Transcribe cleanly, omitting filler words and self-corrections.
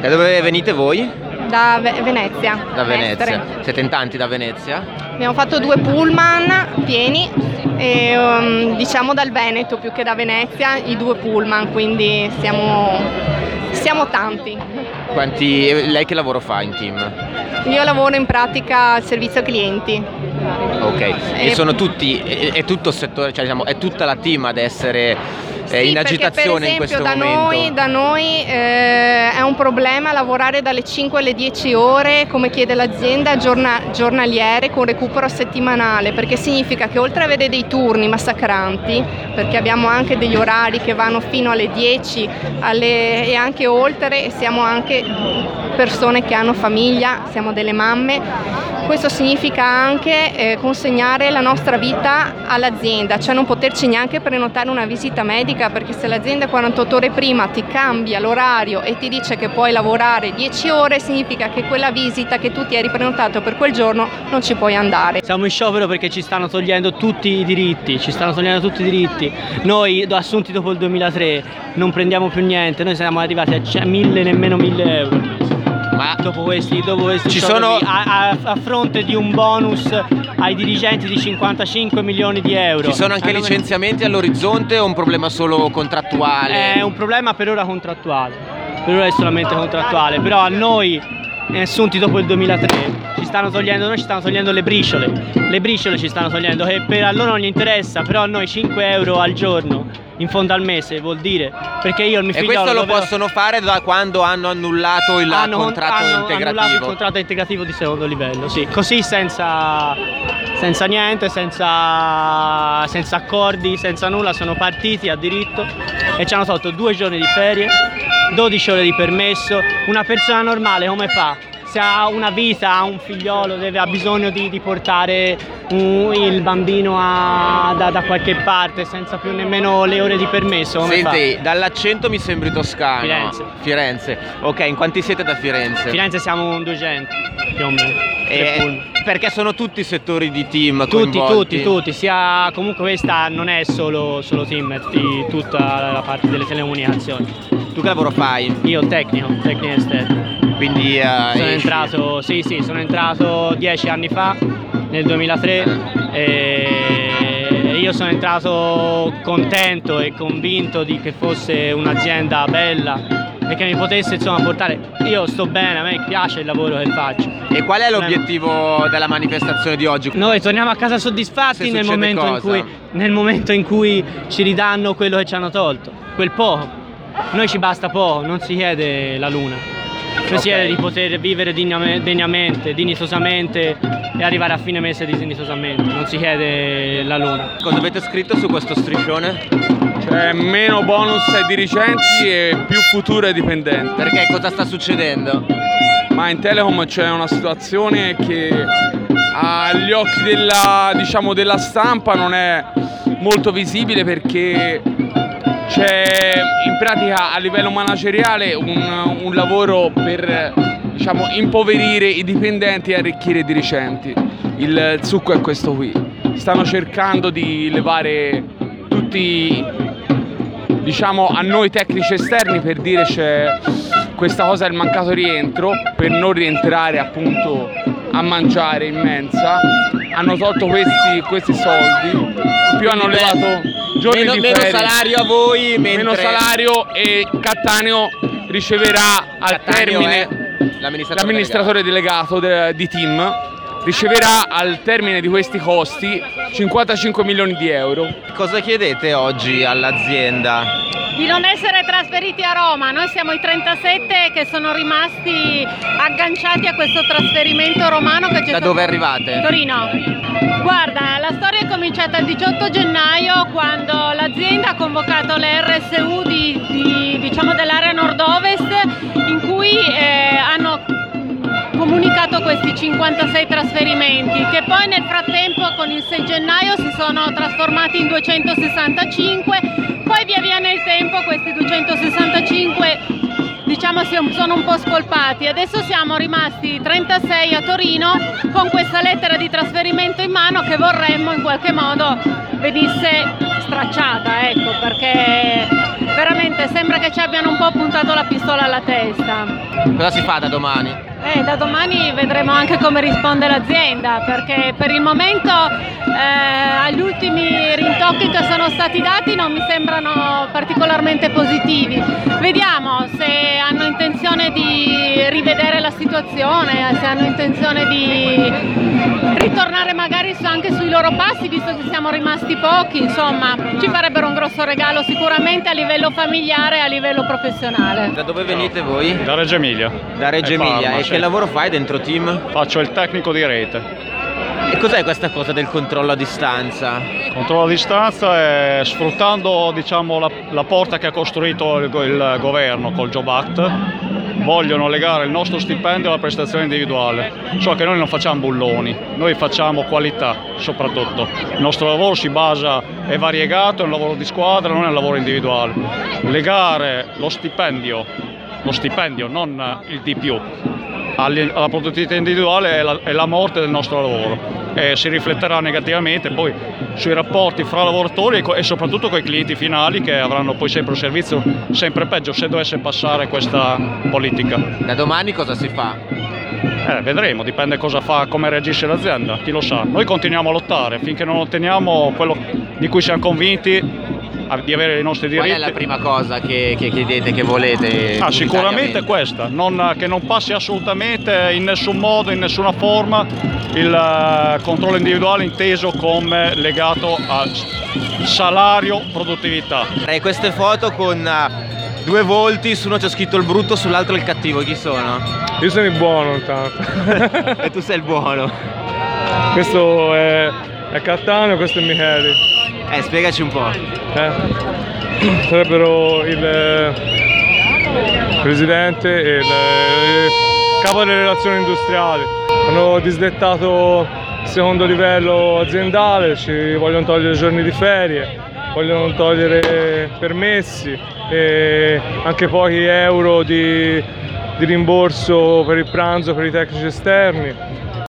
Da dove venite voi? Da Venezia. Da Venezia. Mestre. Siete in tanti da Venezia? Abbiamo fatto 2 pullman pieni e diciamo dal Veneto più che da Venezia i 2 pullman, quindi siamo tanti. Lei che lavoro fa in team? Io lavoro in pratica al servizio clienti. Ok, e sono tutti, è tutto il settore, cioè diciamo, è tutta la team ad essere in agitazione in questo momento? Da noi è un problema lavorare dalle 5 alle 10 ore, come chiede l'azienda, giornaliere con recupero settimanale, perché significa che oltre ad avere dei turni massacranti, perché abbiamo anche degli orari che vanno fino alle 10 e anche oltre, e siamo anche persone che hanno famiglia, siamo delle mamme, questo significa anche consegnare la nostra vita all'azienda, cioè non poterci neanche prenotare una visita medica, perché se l'azienda 48 ore prima ti cambia l'orario e ti dice che puoi lavorare 10 ore, significa che quella visita che tu ti eri prenotato per quel giorno non ci puoi andare. Siamo in sciopero perché ci stanno togliendo tutti i diritti, Noi, assunti dopo il 2003, non prendiamo più niente, noi siamo arrivati a nemmeno 1.000 euro. Ma dopo questi ci sono a fronte di un bonus ai dirigenti di 55 milioni di euro. Ci sono anche licenziamenti all'orizzonte o un problema solo contrattuale? È un problema per ora contrattuale. Per ora è solamente contrattuale, però a noi assunti dopo il 2003 ci stanno togliendo le briciole ci stanno togliendo, che a loro non gli interessa, però a noi 5 euro al giorno in fondo al mese vuol dire, perché io il mio figlio. E questo lo possono fare da quando hanno annullato il contratto integrativo? Annullato il contratto integrativo di secondo livello, sì, così senza niente, senza accordi, senza nulla, sono partiti a diritto e ci hanno tolto 2 giorni di ferie, 12 ore di permesso. Una persona normale come fa? Se ha una vita, ha un figliolo, ha bisogno di portare il bambino da qualche parte senza più nemmeno le ore di permesso. Come Senti, fa? dall'accento mi sembri toscano. Firenze. Ok, in quanti siete da Firenze? Firenze siamo 200 più o meno. Perché sono tutti settori di team coinvolti? Tutti. Comunque questa non è solo team, è di tutta la parte delle telecomunicazioni. Tu che lavoro fai? Io tecnico esterno. Quindi sono entrato 10 anni fa, nel 2003, e io sono entrato contento e convinto di che fosse un'azienda bella e che mi potesse portare. Io sto bene, a me piace il lavoro che faccio. E qual è l'obiettivo della manifestazione di oggi? Noi torniamo a casa soddisfatti nel momento in cui ci ridanno quello che ci hanno tolto, quel poco. Noi ci basta poco, non si chiede la luna. Ci si chiede di poter vivere degnamente, dignitosamente e arrivare a fine mese dignitosamente, non si chiede la luna. Cosa avete scritto su questo striscione? Cioè meno bonus ai dirigenti e più futuro ai dipendenti. Perché cosa sta succedendo? Ma in Telecom c'è una situazione che agli occhi della stampa non è molto visibile, perché c'è in pratica a livello manageriale un lavoro per impoverire i dipendenti e arricchire i dirigenti. Il succo è questo qui. Stanno cercando di levare tutti a noi tecnici esterni per dire c'è questa cosa del mancato rientro, per non rientrare appunto a mangiare in mensa. Hanno tolto questi soldi, in più hanno levato giorni di ferie. Meno salario a voi, meno salario, e Cattaneo riceverà al termine, l'amministratore delegato di team riceverà al termine di questi costi 55 milioni di euro. Cosa chiedete oggi all'azienda? Di non essere trasferiti a Roma. Noi siamo i 37 che sono rimasti agganciati a questo trasferimento romano che c'è stato. Da dove arrivate? Torino. Guarda, la storia è cominciata il 18 gennaio quando l'azienda ha convocato le RSU dell'area nord-ovest, in cui hanno comunicato questi 56 trasferimenti, che poi nel frattempo con il 6 gennaio si sono trasformati in 265, poi via nel tempo questi 265 sono un po' spolpati. Adesso siamo rimasti 36 a Torino con questa lettera di trasferimento in mano che vorremmo in qualche modo venisse stracciata, ecco, perché veramente sembra che ci abbiano un po' puntato la pistola alla testa. Cosa si fa da domani? Da domani vedremo anche come risponde l'azienda, perché per il momento agli ultimi rintocchi che sono stati dati non mi sembrano particolarmente positivi. Vediamo se hanno intenzione di rivedere la situazione, se hanno intenzione di ritornare magari anche sui loro passi, visto che siamo rimasti pochi. Insomma, ci farebbero un grosso regalo sicuramente a livello familiare e a livello professionale. Da dove venite voi? Da Reggio Emilia. Da Reggio Emilia. Parma, e che lavoro fai dentro team? Faccio il tecnico di rete. E cos'è questa cosa del controllo a distanza? Controllo a distanza è sfruttando, diciamo, la porta che ha costruito il governo col Job Act. Vogliono legare il nostro stipendio alla prestazione individuale, so che noi non facciamo bulloni, noi facciamo qualità soprattutto. Il nostro lavoro si basa, è variegato, è un lavoro di squadra, non è un lavoro individuale. Legare lo stipendio non il di più, alla produttività individuale è la morte del nostro lavoro e si rifletterà negativamente poi sui rapporti fra lavoratori e soprattutto con i clienti finali, che avranno poi sempre un servizio sempre peggio se dovesse passare questa politica. Da domani cosa si fa? Vedremo, dipende cosa fa, come reagisce l'azienda, chi lo sa. Noi continuiamo a lottare finché non otteniamo quello di cui siamo convinti, di avere i nostri diritti. Qual è la prima cosa che chiedete, che volete? Sicuramente questa, che non passi assolutamente in nessun modo, in nessuna forma il controllo individuale inteso come legato al salario, produttività. E queste foto con due volti, su uno c'è scritto il brutto, sull'altro il cattivo, chi sono? Io sono il buono intanto. E tu sei il buono. Questo è Cattaneo, questo è Micheli. Spiegaci un po'. Sarebbero il presidente e il capo delle relazioni industriali. Hanno disdettato il secondo livello aziendale, ci vogliono togliere giorni di ferie, vogliono togliere permessi e anche pochi euro di rimborso per il pranzo per i tecnici esterni.